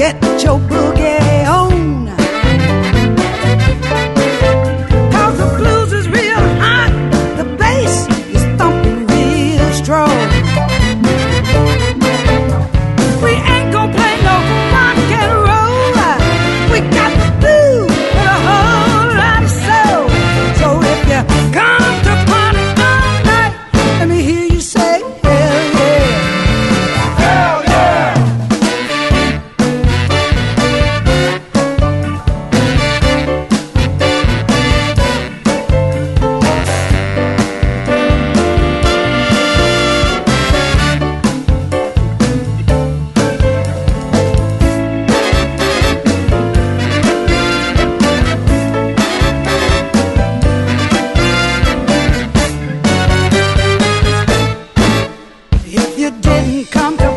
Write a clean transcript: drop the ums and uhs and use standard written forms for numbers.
get your boogie on. 'Cause the blues is real hot, the bass is thumping real strong. We ain't gonna play no rock and roll. We got the blues and a whole lot of soul. So if you come to party all night, let me hear you say hell yeah. Hell yeah. If you didn't come to